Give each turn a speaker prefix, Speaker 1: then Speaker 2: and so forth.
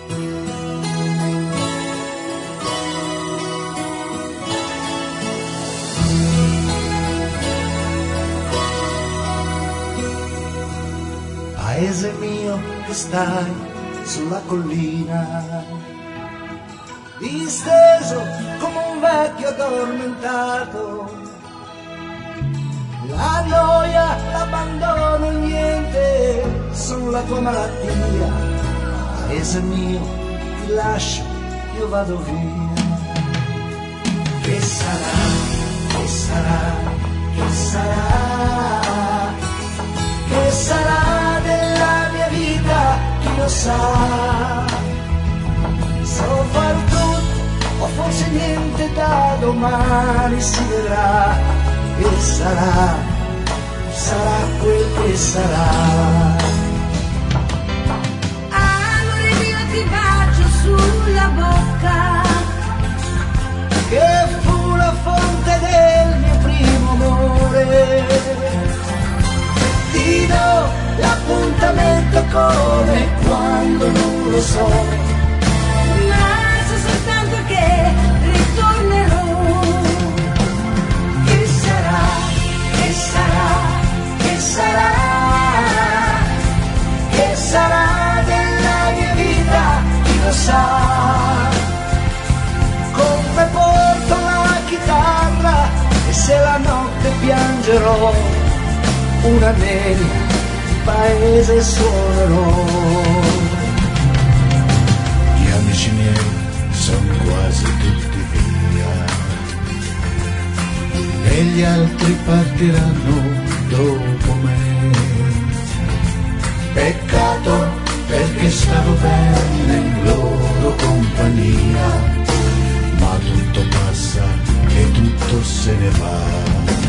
Speaker 1: Paese mio che stai sulla collina, disteso come un vecchio addormentato, la noia, l'abbandono, il niente sono la tua malattia. Paese mio, ti lascio, io vado via. Che sarà, che sarà, che sarà, che sarà della mia vita, chi lo sa. So far tutto, o forse niente, da domani si vedrà. Che sarà, sarà quel che sarà.
Speaker 2: Amore mio, ti bacio sulla bocca,
Speaker 1: che fu la fonte del mio primo amore. Ti do l'appuntamento come quando non lo so,
Speaker 2: ma so soltanto che ritornerò.
Speaker 1: che sarà, che sarà, che sarà, che sarà della mia vita, chi lo sa. Come porto la chitarra e se la notte piangerò, una nebbia di paese suonerò. Gli amici miei sono quasi tutti via e gli altri partiranno dopo me. Peccato, perché stavo bene in loro compagnia, ma tutto passa e tutto se ne va.